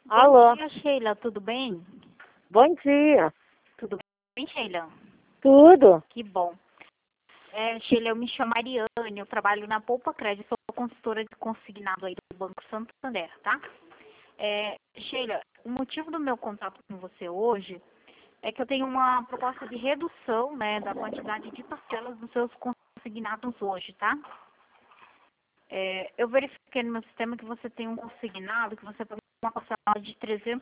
Alô, Bom dia, Sheila, tudo bem? bom dia. Tudo bem, Sheila? Tudo? Que bom. Sheila, eu me chamo Ariane, eu trabalho na Poupa Crédito, sou consultora de consignado aí do Banco Santander, tá? Sheila, o motivo do meu contato com você hoje é que eu tenho uma proposta de redução, né, da quantidade de parcelas dos seus consignados hoje, tá? Eu verifiquei no meu sistema que você tem um consignado que você paga uma parcela de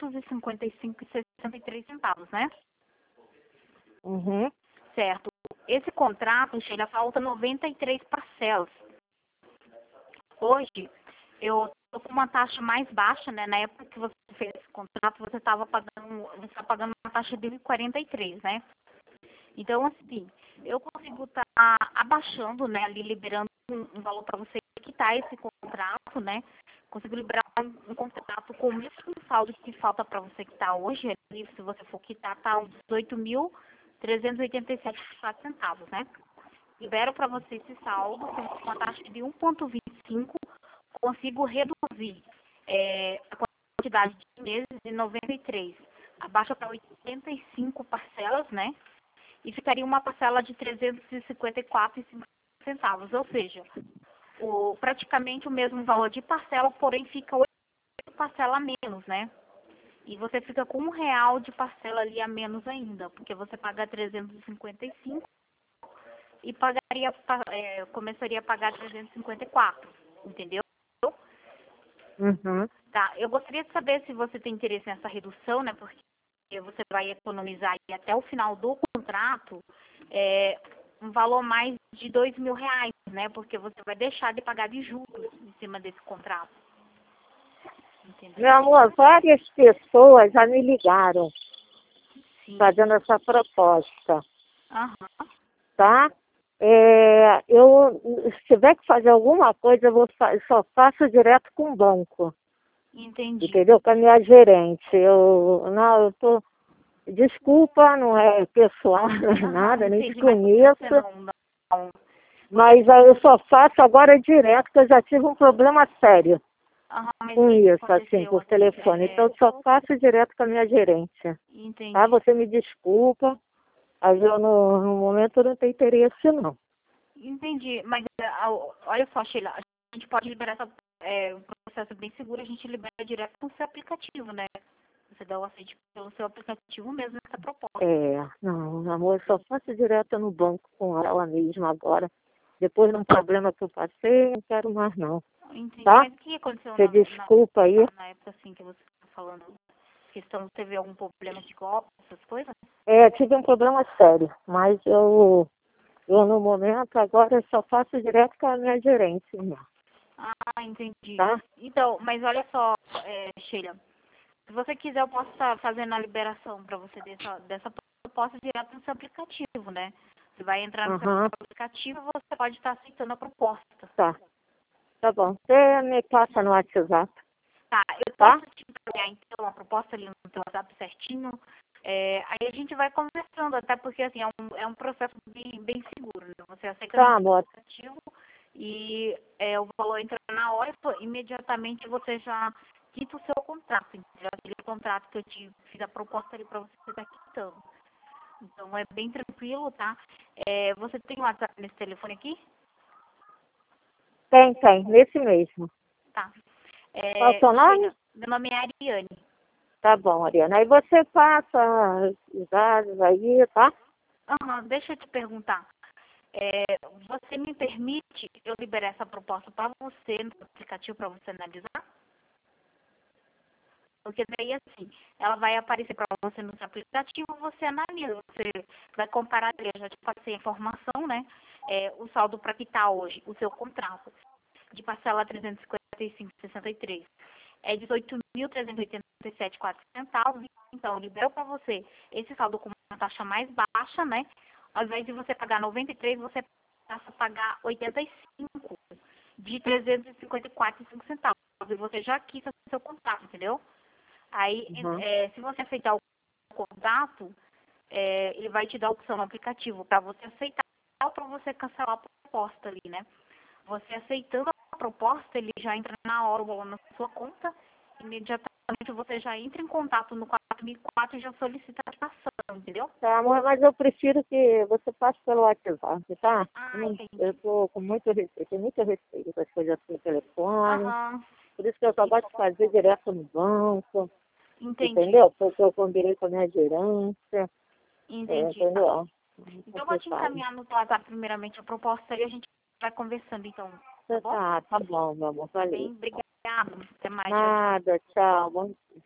355,63 centavos, né? Uhum. Certo. Esse contrato, Sheila, falta 93 parcelas. Hoje, eu estou com uma taxa mais baixa, né? Na época que você fez esse contrato, você tá pagando uma taxa de 43, né? Então, assim, eu consigo estar abaixando, né? Ali, liberando um valor para você quitar esse contrato, né? Consigo liberar um contrato com o mesmo saldo que falta para você quitar hoje. Ali, se você for quitar, tá uns 18.387,04 centavos, né? Libero para você esse saldo com uma taxa de 1,25. Consigo reduzir a quantidade de meses de 93. Abaixa para 85 parcelas, né? E ficaria uma parcela de 354,05 centavos, ou seja, praticamente o mesmo valor de parcela, porém fica 8 parcelas a menos, né? E você fica com R$ 1 de parcela ali a menos ainda, porque você paga 355 e começaria a pagar 354, entendeu? Uhum. Tá, eu gostaria de saber se você tem interesse nessa redução, né? Porque você vai economizar aí até o final do contrato um valor mais de R$ 2.000, né? Porque você vai deixar de pagar de juros em cima desse contrato, entendeu? Meu amor, várias pessoas já me ligaram Sim. fazendo essa proposta, Aham. tá? Se tiver que fazer alguma coisa, eu só faço direto com o banco, Entendi. entendeu? Com a minha gerente. Desculpa, não é pessoal, não é Aham, nada, nem te entendi. Mas por que você conheço, não? Porque, mas eu só faço agora direto, porque eu já tive um problema sério mas o com que que isso, assim, aconteceu por assim? telefone. Então, eu só faço direto com a minha gerência. Tá? Entendi. Você me desculpa, mas eu no momento eu não tenho interesse, não. Entendi, mas olha só, Sheila, a gente pode liberar um processo bem seguro, a gente libera direto com o seu aplicativo, né? Você dá o aceite pelo seu aplicativo mesmo essa proposta. Não, amor, eu só faço direto no banco com ela mesma agora. Depois de um problema que eu passei, não quero mais, não. Entendi. Tá? Mas o que aconteceu Você desculpa aí. na época assim que você está falando? Questão, teve algum problema de golpe, essas coisas? Tive um problema sério, mas eu no momento agora eu só faço direto com a minha gerência, irmã. Ah, entendi. Tá? Então, mas olha só, Sheila, se você quiser, eu posso estar fazendo a liberação para você dessa proposta direto no seu aplicativo, né? Você vai entrar no seu Aham, aplicativo e você pode estar aceitando a proposta. tá. Tá bom. Você me passa no WhatsApp, Tá, eu tá? posso te enviar então a proposta ali no teu WhatsApp certinho. Aí a gente vai conversando, até porque assim, é um processo bem seguro, né? Você aceita no Tá, amor. aplicativo e o valor entra na hora e imediatamente você já quita o seu contrato, entendeu? Aquele contrato que eu te fiz a proposta ali para você estar quitando. Então é bem tranquilo, tá? Você tem o WhatsApp nesse telefone aqui? Tem, nesse mesmo. Tá. Qual o seu nome? Sheila, meu nome é Ariane. Tá bom, Ariana. Aí você passa os dados aí, tá? Aham, deixa eu te perguntar. É, Você me permite eu liberar essa proposta para você no aplicativo para você analisar? Porque daí assim, ela vai aparecer para você no seu aplicativo, você analisa, você vai comparar, eu já te passei a informação, né? O saldo para quitar hoje, o seu contrato de parcela 355,63 é 18.387,04 centavos. Então, eu libero para você esse saldo com uma taxa mais baixa, né? Ao invés de você pagar 93, você passa a pagar 85 de 354,05 centavos. E você já quita o seu contrato, entendeu? Aí, Uhum. se você aceitar o contrato, ele vai te dar a opção no aplicativo para você aceitar ou para você cancelar a proposta ali, né? Você aceitando a proposta, ele já entra na hora o valor na sua conta imediatamente. você já entra em contato no 4004 e já solicita a ativação, entendeu? Tá, amor, mas eu prefiro que você passe pelo WhatsApp, tá? Entendi. Eu tô com muito respeito, tenho muito respeito com as coisas assim, telefone. Aham, Por isso que eu só gosto de fazer direto no banco, entendi. entendeu? Porque eu combinei com a minha gerência, Entendi. entendeu? Então eu vou te encaminhar no WhatsApp primeiramente a proposta e a gente vai conversando então, tá bom? Tá bom, meu amor, Tá valeu. bem? Obrigada. Até mais. Tchau, tchau. Nada, tchau, bom dia.